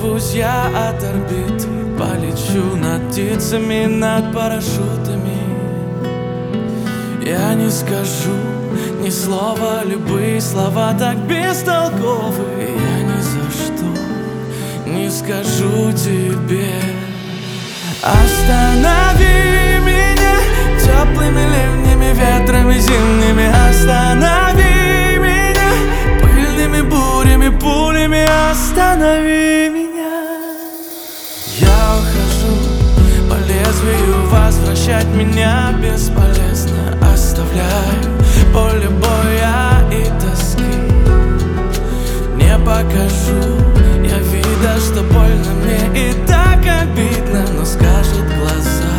Оторвусь я от орбиты, полечу над птицами, над парашютами. Я не скажу ни слова, любые слова так бестолковы. Я ни за что не скажу тебе: останови меня теплыми ливнями, ветрами зимними. Останови меня пыльными бурями, пулями. Останови меня. Я ухожу по лезвию, возвращать меня бесполезно. Оставляю поле боя и тоски. Не покажу я вида, что больно мне и так обидно, но скажут глаза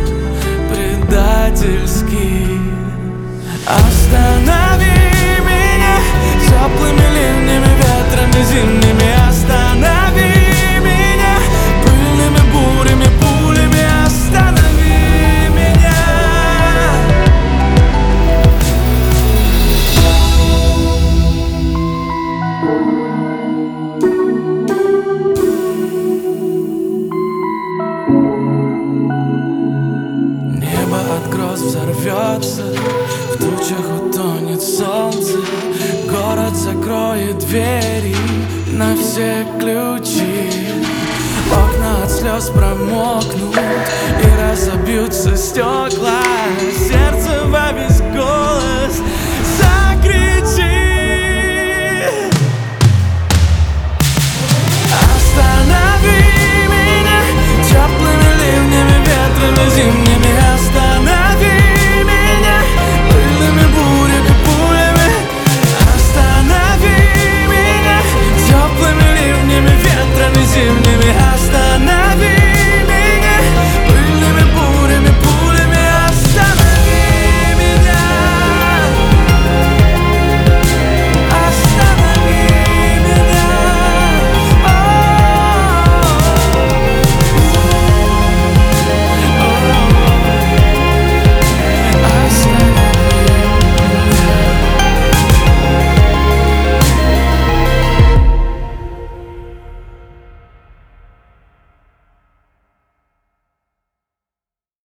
предательски: останови меня теплыми ливнями, ветрами зимними. Останови меня пыльными бурями, пулями. Останови меня. Небо от гроз взорвется, в тучах утонет солнце. Город закроет двери на все ключи. Окна от слез промокнут и разобьются стекла. Сердце во весь